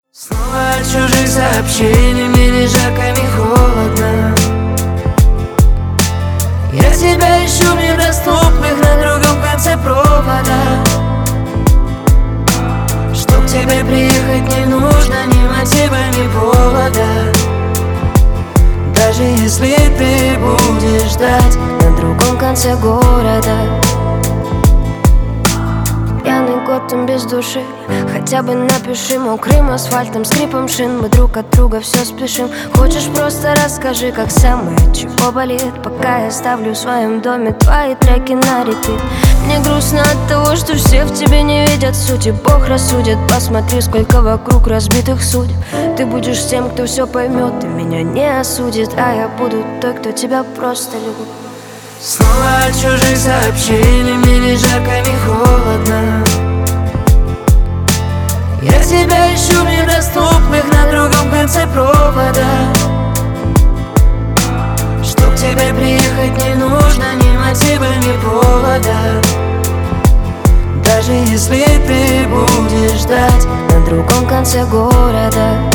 Снова от чужих сообщений мне ни жарко, ни холодно. Я тебя ищу в недоступных на другом конце провода. Чтоб к тебе приехать не нужно ни мотива, ни повода. Даже если ты будешь ждать на другом конце города. Пьяный год там без души. Хотя бы напиши мокрым асфальтом, скрипом шин. Мы друг от друга все спешим. Хочешь, просто расскажи, как самое, чего болит. Пока я ставлю в своем доме твои треки на репит. Мне грустно от того, что все в тебе не видят сути. Бог рассудит, посмотри, сколько вокруг разбитых судеб. Ты будешь тем, кто все поймет и меня не осудит. А я буду той, кто тебя просто любит. Снова от чужих сообщений мне ни жарко, ни холодно. Я тебя ищу в недоступных на другом конце провода. Чтоб к тебе приехать не нужно ни мотива, ни повода. Даже если ты будешь ждать на другом конце города.